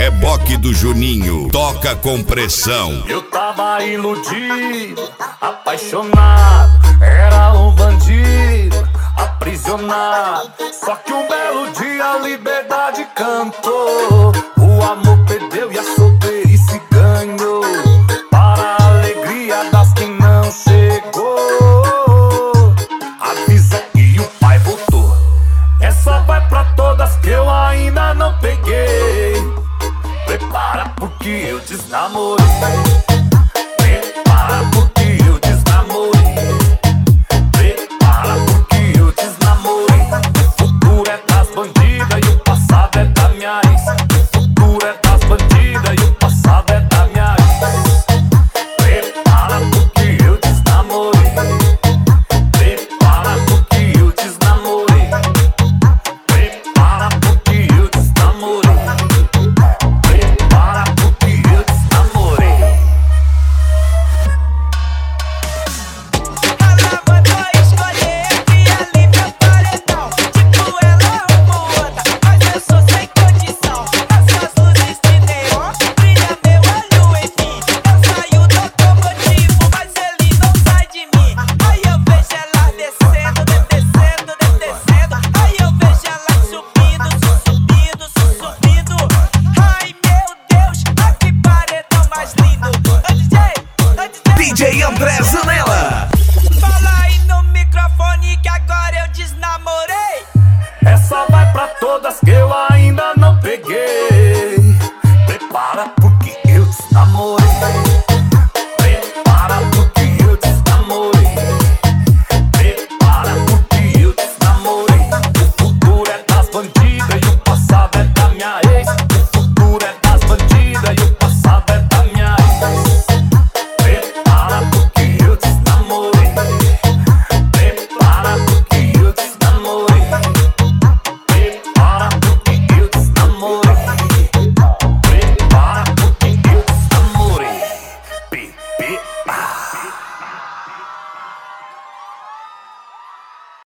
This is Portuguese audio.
reboque do Juninho, toca com pressão. Eu tava iludido, apaixonado, era um bandido, aprisionado. Só que um belo dia a liberdade cantou, o amor perdeu e a solteirice ganhou, para a alegria das que não chegou. Avisa que o pai voltou, essa vai pra todas que eu ainda não peguei. Prepara porque eu desnamorei.